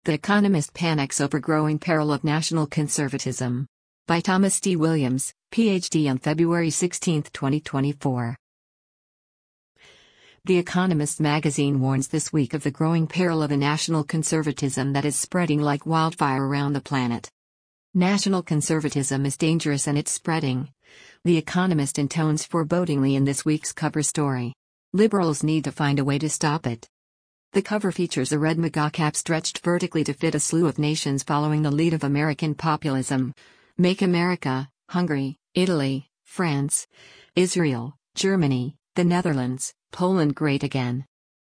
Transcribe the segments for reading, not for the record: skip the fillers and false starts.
The Economist panics over growing peril of national conservatism. By Thomas D. Williams, Ph.D. on February 16, 2024. The Economist magazine warns this week of the growing peril of a national conservatism that is spreading like wildfire around the planet. National conservatism is dangerous and it's spreading. The Economist intones forebodingly in this week's cover story. Liberals need to find a way to stop it. The cover features a red MAGA cap stretched vertically to fit a slew of nations following the lead of American populism. Make America, Hungary, Italy, France, Israel, Germany, the Netherlands, Poland great again.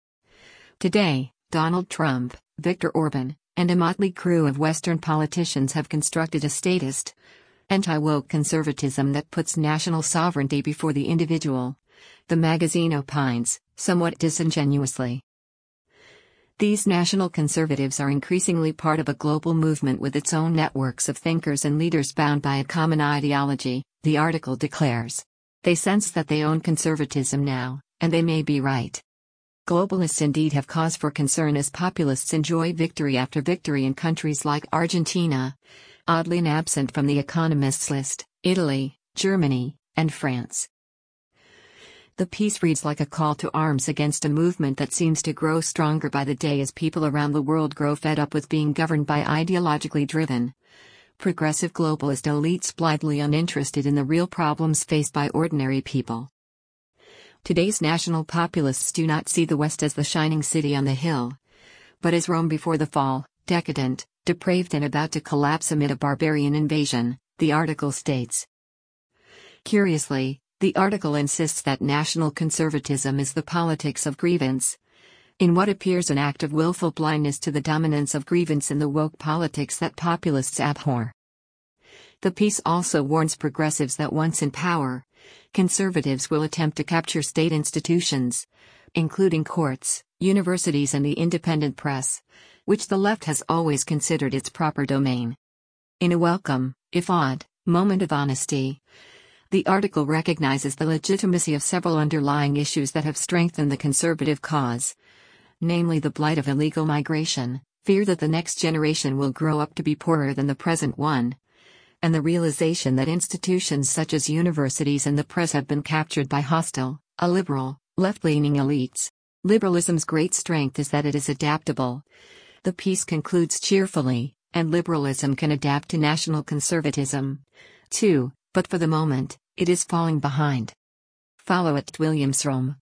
Today, Donald Trump, Viktor Orban, and a motley crew of Western politicians have constructed a statist, anti-woke conservatism that puts national sovereignty before the individual. The magazine opines, somewhat disingenuously. These national conservatives are increasingly part of a global movement with its own networks of thinkers and leaders bound by a common ideology, the article declares. They sense that they own conservatism now, and they may be right. Globalists indeed have cause for concern as populists enjoy victory after victory in countries like Argentina, oddly and absent from the Economist's list, Italy, Germany, and France. The piece reads like a call to arms against a movement that seems to grow stronger by the day as people around the world grow fed up with being governed by ideologically driven, progressive globalist elites blithely uninterested in the real problems faced by ordinary people. Today's national populists do not see the West as the shining city on the hill, but as Rome before the fall, decadent, depraved and about to collapse amid a barbarian invasion, the article states. Curiously, the article insists that national conservatism is the politics of grievance. In what appears an act of willful blindness to the dominance of grievance in the woke politics that populists abhor. The piece also warns progressives that once in power, conservatives will attempt to capture state institutions, including courts, universities and the independent press, which the left has always considered its proper domain. In a welcome, if odd, moment of honesty, the article recognizes the legitimacy of several underlying issues that have strengthened the conservative cause, namely the blight of illegal migration, fear that the next generation will grow up to be poorer than the present one, and the realization that institutions such as universities and the press have been captured by hostile, illiberal, left-leaning elites. Liberalism's great strength is that it is adaptable. The piece concludes cheerfully, and liberalism can adapt to national conservatism, too, but for the moment, it is falling behind. Follow @WilliamsRome.